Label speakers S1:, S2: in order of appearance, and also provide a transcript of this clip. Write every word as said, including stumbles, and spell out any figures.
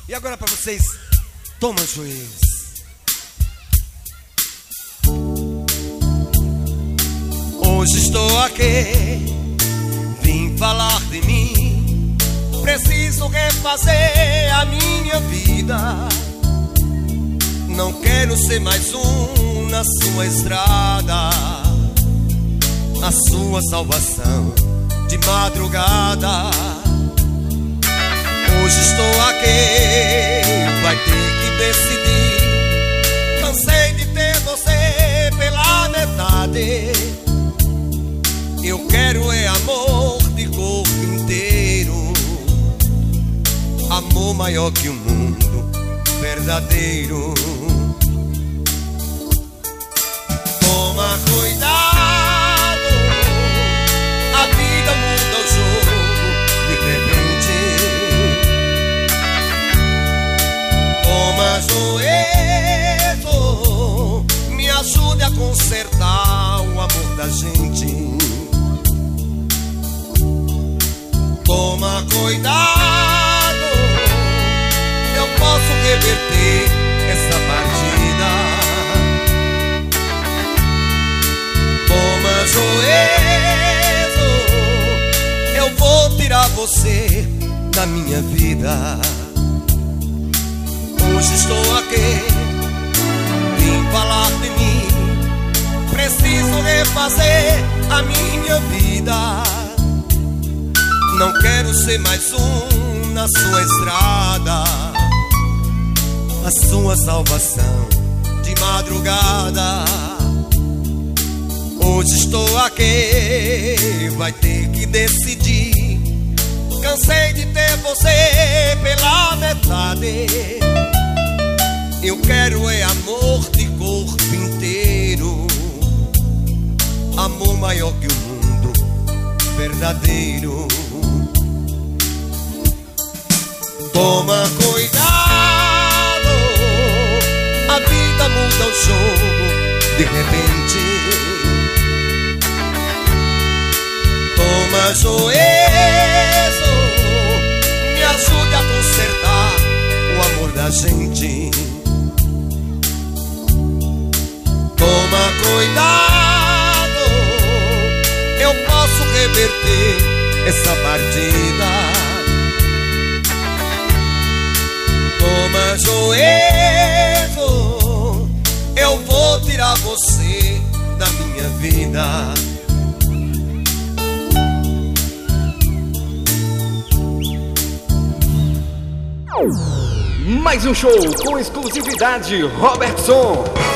S1: E agora pra vocês, toma juiz. Hoje estou aqui, vim falar de mim. Preciso refazer a minha vida. Não quero ser mais um na sua estrada. A sua salvação de madrugada. Hoje estou aqui, vai ter que decidir. Cansei de ter você pela metade. Eu quero é amor de corpo inteiro. Amor maior que o mundo, verdadeiro. Toma cuidado, a vida muda o jogo de repente. Toma juízo, me ajude a consertar o amor da gente. Toma cuidado, eu posso reverter essa partida. Toma juízo, eu vou tirar você da minha vida. Hoje estou aqui, vim falar de mim. Preciso refazer a minha vida. Não quero ser mais um na sua estrada. A sua salvação de madrugada. Hoje estou aqui, vai ter que decidir. Cansei de ter você pela metade. Eu quero é amor de corpo inteiro. Amor maior que o mundo, verdadeiro. Toma cuidado, a vida muda o jogo de repente. Toma juízo, me ajude a consertar o amor da gente. Toma cuidado, eu posso reverter essa partida. Toma juízo, eu vou tirar você da minha vida.
S2: Mais um show com exclusividade Robertson.